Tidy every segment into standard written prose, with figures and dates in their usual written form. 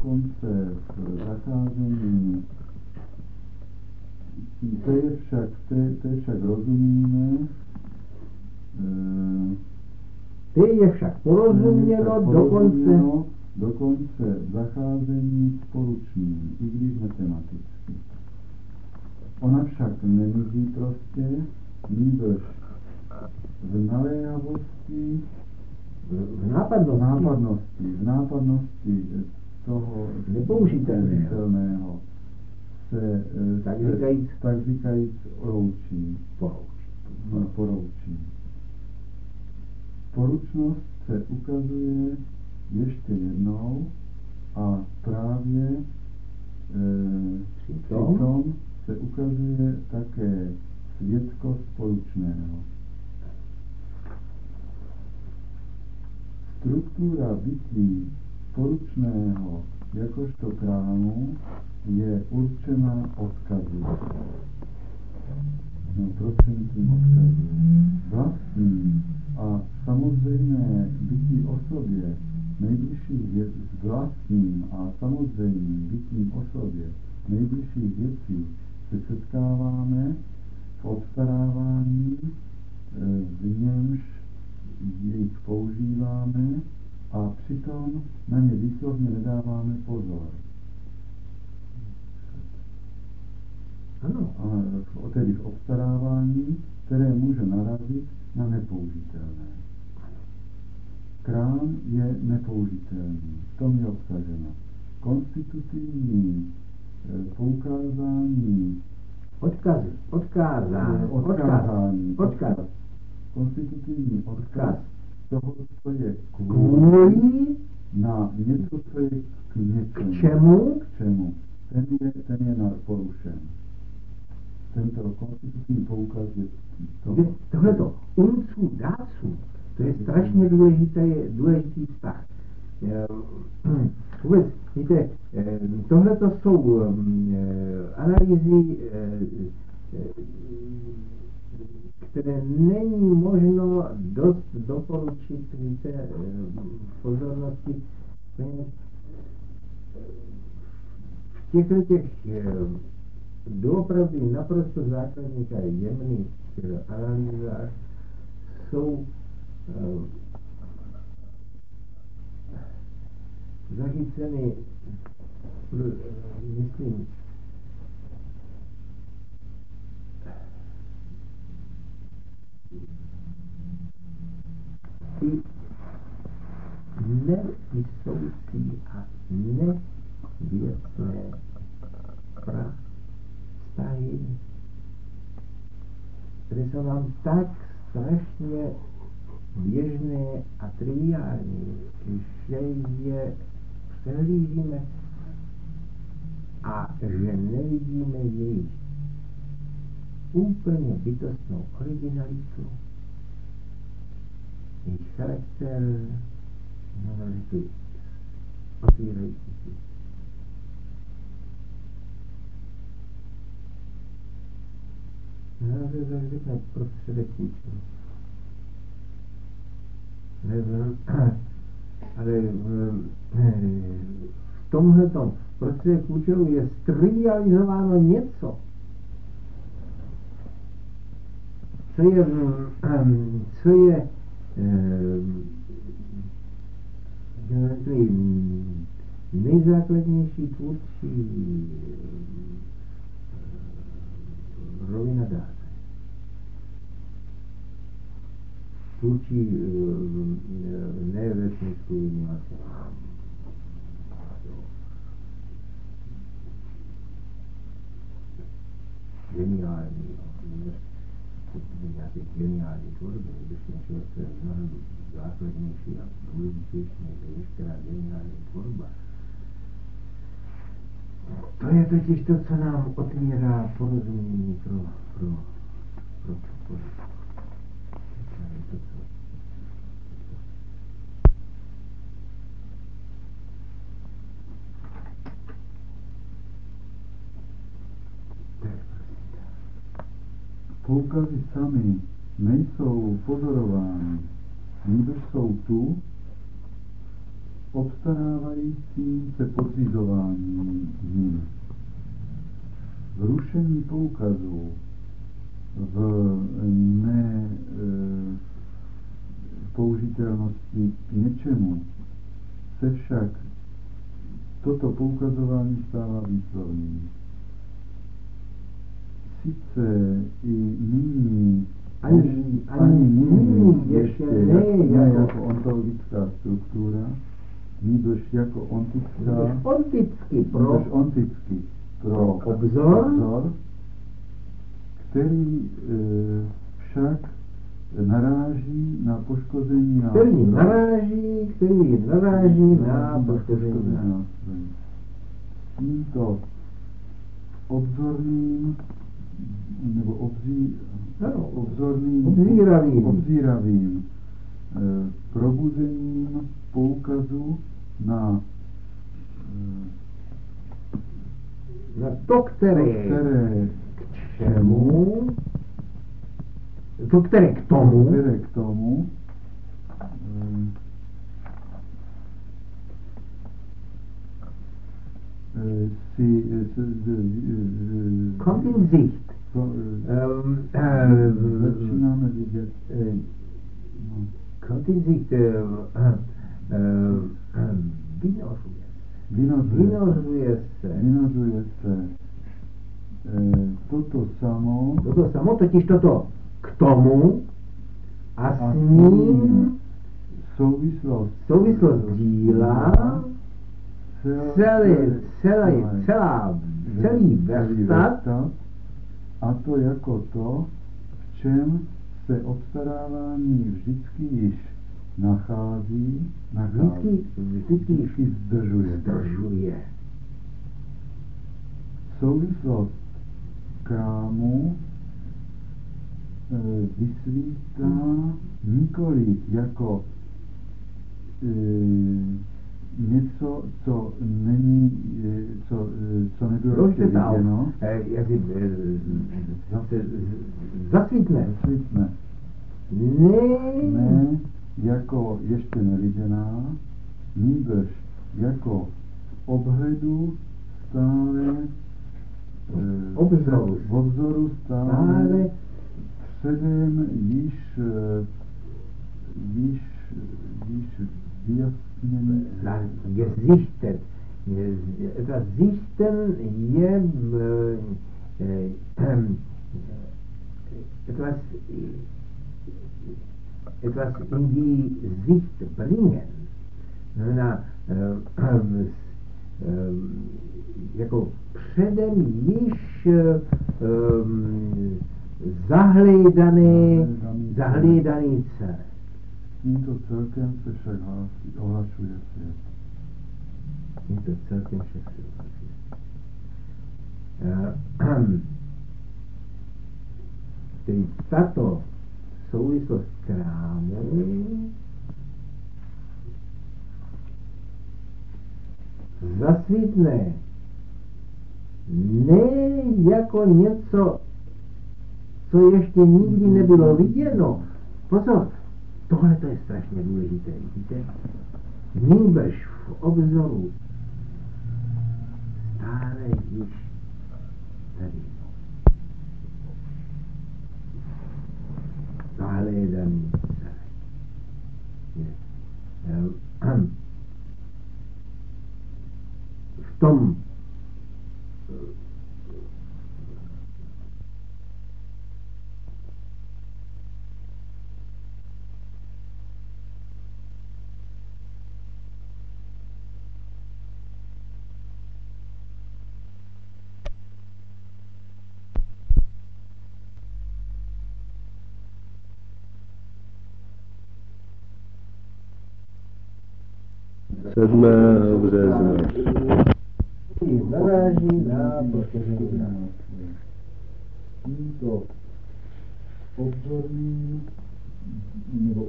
dokonce v zacházení. To je však rozumíme. To je však porozuměno dokonce zacházení s poručným, i když matematicky. Ona však nemizí prostě, nýbrž v naléhavosti, v nápadnosti toho nepoužitelného se tak říkajíc poroučí. Poručnost se ukazuje ještě jednou a právě přitom se ukazuje také světkost poručného. Struktura bytí poručného jakožto krámu je určena odkazu. Prostřednictvím odkazu. Vlastní a samozřejmé bytí osobě nejbližších vlastním a samozřejmým bytím osobě nejbližších věcí se setkáváme v obstarávání, v němž jejich používáme a přitom na ně výslovně nedáváme pozor. Ano. Tedy v obstarávání, které může narazit na nepoužitelné. Krám je nepoužitelný, v tom je obsaženo. Konstitutivní poukázání. Odkaz. Konstitutivní odkaz toho, co je kvůli na něco, co je k něčemu. K čemu? Ten je porušen. Tento konstitutivní poukaz je tohleto uncu dácu, to je strašně důležitý vztah. Vůbec, víte, tohleto jsou analýzy, které není možno dost doporučit, víte, pozornosti. V těch doopravdy naprosto základních a jemných analýzách jsou zachyceny, myslím, ty nevisoucí a nevěcné vztahy, které jsou nám tak strašně běžné a triviální, že je přehlížíme a že nevidíme jejich úplně bytostnou originalitu, jejich charakter, ty otvírající si. Jak řekne prostředek účelu. Ale v tomhletom prostředek účelu je strivializováno něco, co je nejzákladnější tvůrčí rovina dáte. Tvůrčí ne ve smyslu nějaké nějaké geniální tvorby, když něčeho, co je mnohem základnější a důležitější než veškerá geniální tvorba. To je totiž to, co nám otvírá porozumění pro poukazy sami nejsou pozorovány, nýbrž jsou tu obstarávajícím se podřizováním jim. Rušení poukazů v nepoužitelnosti k něčemu se však toto poukazování stává výslovným. Sice i nyní ani nyní ještě ne jako ontologická struktura, nýbrž jako ontický pro obzor, který však naráží na poškození nástroje. Který naráží na poškození nástroje. Tímto obzorným nebo obzíravým probuzením poukazu na to, které k tomu kommt in Sicht. Začínáme vidět. Kommt in Sicht. Vynořuje se. Toto samo, totiž toto k tomu a s ním souvislost díla, celý verstat, a to jako to, v čem se obstarávání vždycky již nachází, vždycky zdržuje. Souvislost krámu vysvítá nikoli jako něco, co není, co nebylo ještě viděno. Zasvítne. Ne jako ještě neviděná, nýbrž jako obhledu stále v obzoru stále předem již vyjasněný. Gesichtet. Etwas sichten je etwas in die Sicht bringen. Jako předem již zahledaný cel. Tímto celkem se však ohlašuje svět. Tedy tato souvislost krámu zasvítne ne jako něco, co ještě nikdy nebylo viděno. Pozor, tohle to je strašně důležité, vidíte? Nýbrž v obzoru stále již tady. Zahledaný v tom března. Naráží na poškození nástroje. Tímto obzorným nebo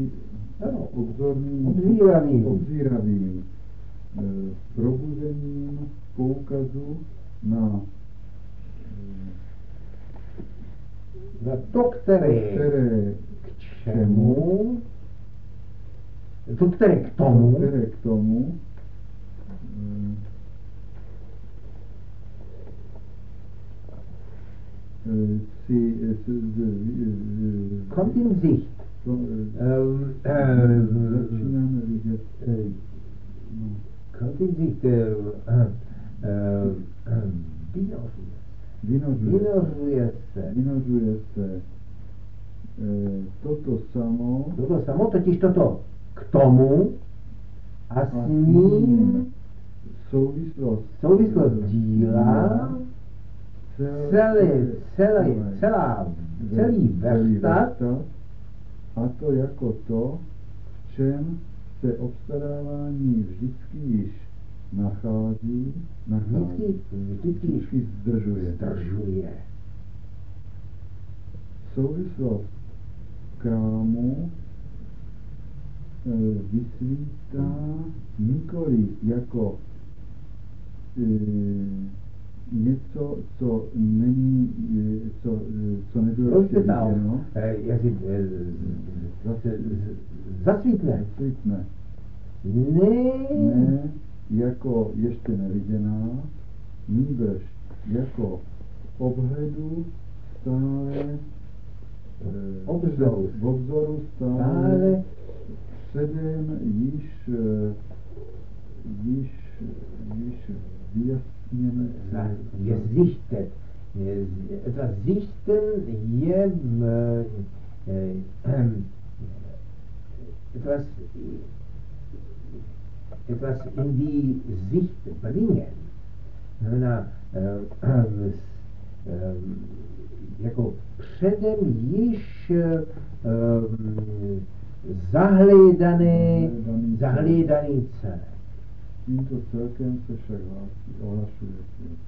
obzíravým probuzením poukazu na to, které k čemu To které k tomu, které k tomu kommt in Sicht. Začínáme vidět. Kommt in Sicht. Vynořuje se. Toto samo, totiž toto k tomu a s ním souvislost díla, celý verstat, a to jako to, v čem se obstarávání vždycky již nachází, vždycky zdržuje. Souvislost krámu vysvítá nikoli jako něco, co není, co nebylo ještě viděno. Zasvítne. Ne jako ještě neviděná, nýbrž jako obhledu stále v obzoru stále předem již vyjasněné. Gesichtet. Etwas sichten je etwas in die Sicht bringen. Jako předem již zahledaný celek. Tímto celkem se však ohlašuje svět.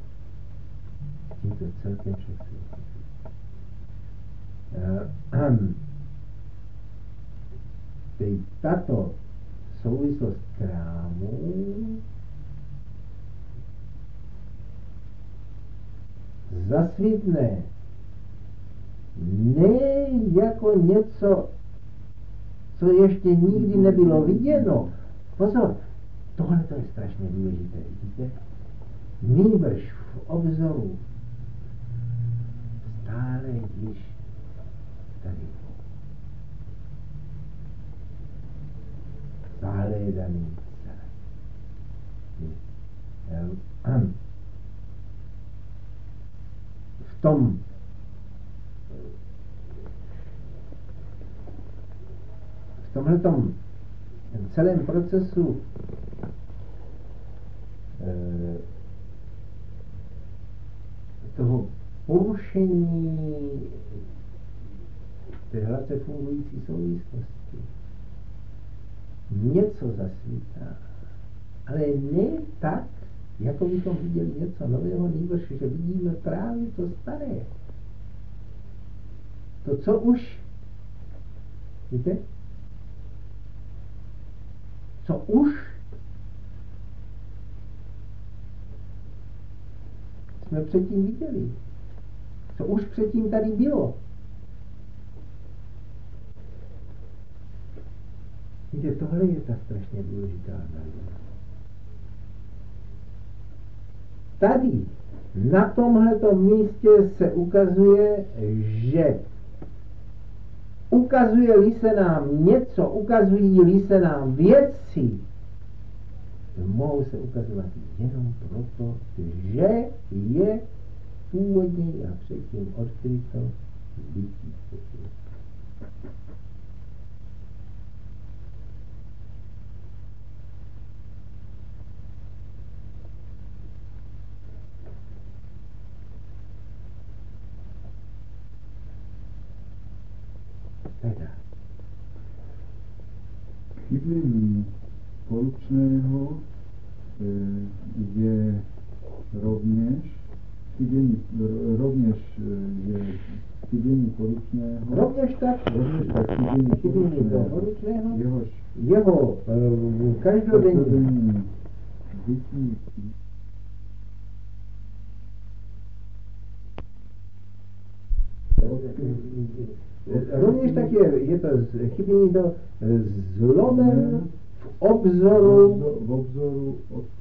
Tato souvislost krámu zasvítne ne jako něco, co ještě nikdy nebylo viděno. Pozor, tohle to je strašně důležité, vidíte? Nýbrž v obzoru stále již tady. Zahledaný celek. V tomhletom celém procesu toho porušení té hladce fungující souvislosti něco zasvítá, ale ne tak, jako bychom viděli něco nového, nýbrž, že vidíme právě to staré. To, co už, víte? Co už jsme předtím viděli. Co už předtím tady bylo. Víte, tohle je ta strašně důležitá analýza. Tady, na tomhletom místě se ukazuje, že ukazuje-li se nám něco, ukazují-li se nám věci, mohou se ukazovat jenom proto, že je původně a předtím odkryto bytí světla. Chybění poručného je rovněž chybění poručného. Rovněž tak chybění poručného. Jeho každodenní bytí. Rovněž tak je to, chybí mi to zlomen v obzoru, v obzoru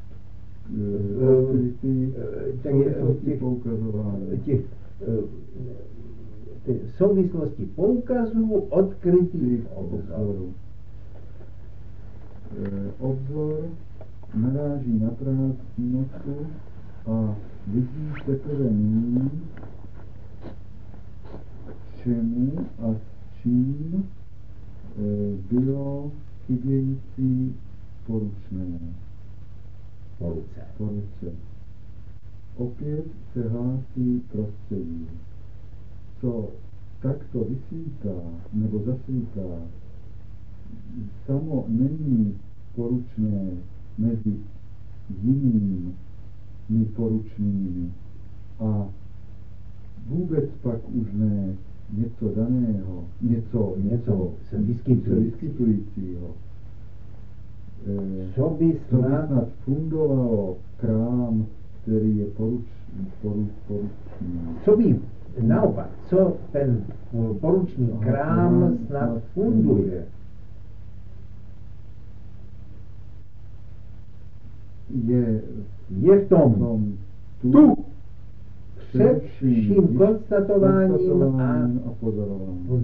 odkrytý souvislosti poukazování. Ty souvislosti poukazů odkrytých v obzoru. Obzor naráží na prázdnotu a vidí teprve nyní, čemu a s čím bylo chybějící poručné. Poruce. Opět se hlásí prostředí. Co takto vysvítá nebo zasvítá, samo není poručné mezi jinými poručnými a vůbec pak už ne něco daného, něco se vyskytujícího. Co by snad fungovalo krám, který je poručný. Co by naopak, co ten poručný krám snad funduje? Je v tom tu před vším konstatováním a pozorováním.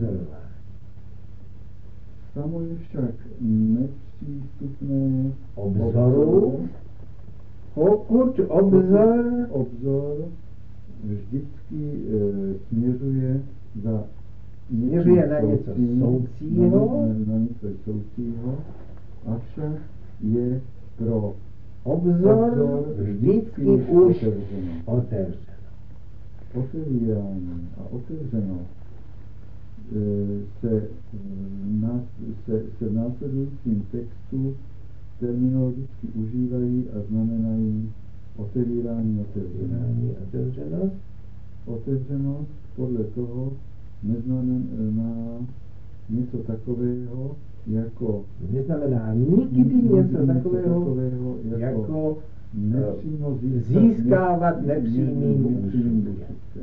Samo je však nepřístupné obzoru, pokud obzor vždycky směřuje na něco soucího, avšak je pro obzor vždycky už otevřeno. Otevírání a otevřenost se v následujícím textu terminologicky užívají a znamenají otevírání, otevřenost. Otevřenost podle toho neznamená něco takového, jako neznamená nikdy něco takového jako získávat nepřímým ústupkem.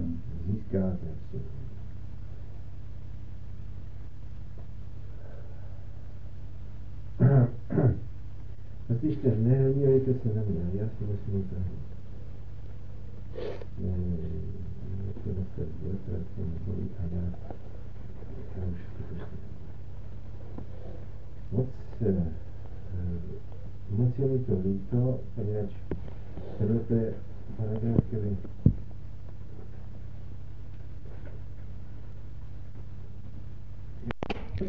Slyšte, nehněvejte se na mě, já si musím utáhnout. Moc je mi to líto, poněvadž tenhle paragraf, který